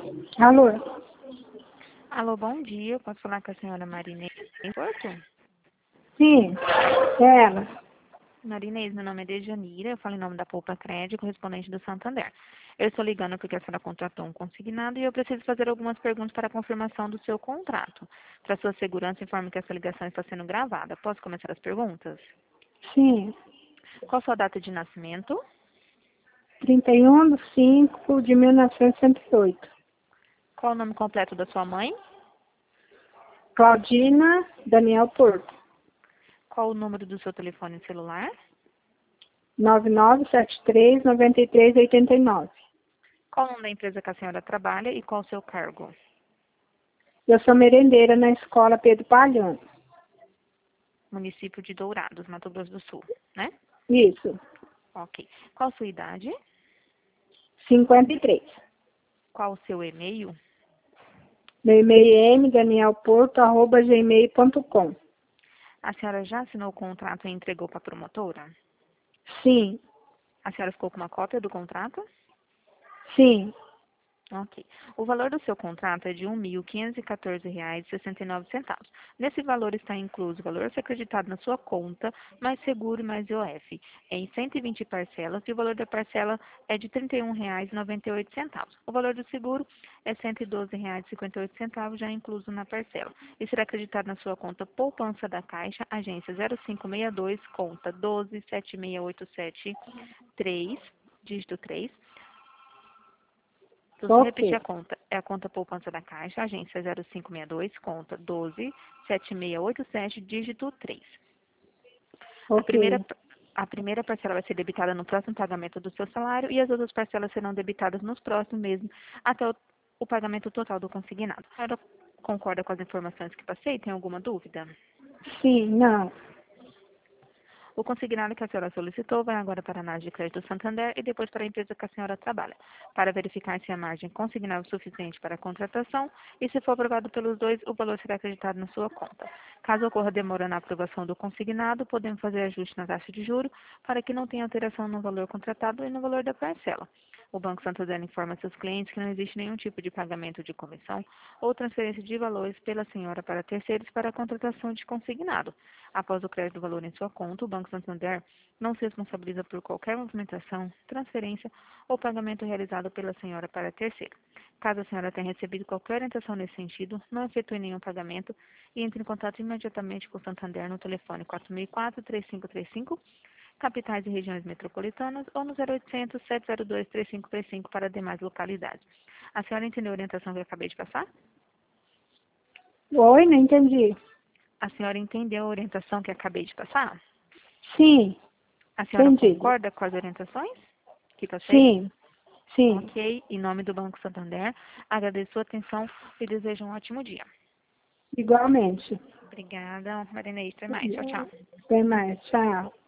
Alô? Alô, bom dia. Eu posso falar com a senhora Marinês Porto? Sim, é ela. Marinês, meu nome é Dejanira. Eu falo em nome da Poupa Crédito, correspondente do Santander. Eu estou ligando porque a senhora contratou um consignado e eu preciso fazer algumas perguntas para a confirmação do seu contrato. Para sua segurança, informe que essa ligação está sendo gravada. Posso começar as perguntas? Sim, Qual a sua data de nascimento? 31/5/1908. Qual o nome completo da sua mãe? Claudina Daniel Porto. Qual o número do seu telefone celular? 9973-9389. Qual o nome da empresa que a senhora trabalha e qual o seu cargo? Eu sou merendeira na escola Pedro Palhano. Município de Dourados, Mato Grosso do Sul, né? Isso, Ok. Qual a sua idade? 53. Qual o seu e-mail? Meu e-mail é mdanielporto@gmail.com. A senhora já assinou o contrato e entregou para a promotora? Sim, A senhora ficou com uma cópia do contrato? sim, Ok. O valor do seu contrato é de R$ 1.514,69. Nesse valor está incluso o valor a ser acreditado na sua conta, mais seguro e mais IOF, em 120 parcelas, e o valor da parcela é de R$ 31,98. O valor do seguro é R$ 112,58, já incluso na parcela. E será acreditado na sua conta Poupança da Caixa, agência 0562, conta 12.76873, dígito 3. Se você repetir ok, a conta, é a conta poupança da Caixa, agência 0562, conta 127687, dígito 3. A primeira, ok, a primeira parcela vai ser debitada no próximo pagamento do seu salário e as outras parcelas serão debitadas nos próximos meses até o pagamento total do consignado. A senhora concorda com as informações que passei? Tem alguma dúvida? sim, não, O consignado que a senhora solicitou vai agora para a análise de crédito Santander e depois para a empresa que a senhora trabalha, para verificar se a margem consignável é suficiente para a contratação e, se for aprovado pelos dois, o valor será acreditado na sua conta. Caso ocorra demora na aprovação do consignado, podemos fazer ajuste na taxa de juro para que não tenha alteração no valor contratado e no valor da parcela. O Banco Santander informa seus clientes que não existe nenhum tipo de pagamento de comissão ou transferência de valores pela senhora para terceiros para a contratação de consignado. Após o crédito do valor em sua conta, o Banco Santander não se responsabiliza por qualquer movimentação, transferência ou pagamento realizado pela senhora para terceiro. Caso a senhora tenha recebido qualquer orientação nesse sentido, não efetue nenhum pagamento e entre em contato imediatamente com o Santander no telefone 4004-3535, capitais e regiões metropolitanas, ou no 0800 702 3535 para demais localidades. A senhora entendeu a orientação que eu acabei de passar? Oi, não entendi. A senhora entendeu a orientação que eu acabei de passar? Sim, A senhora entendi. concorda com as orientações que passei? Sim, sim, Ok. Em nome do Banco Santander, agradeço a sua atenção e desejo um ótimo dia. igualmente. Obrigada, Marinês. Até mais. Tchau, tchau. Até mais, tchau.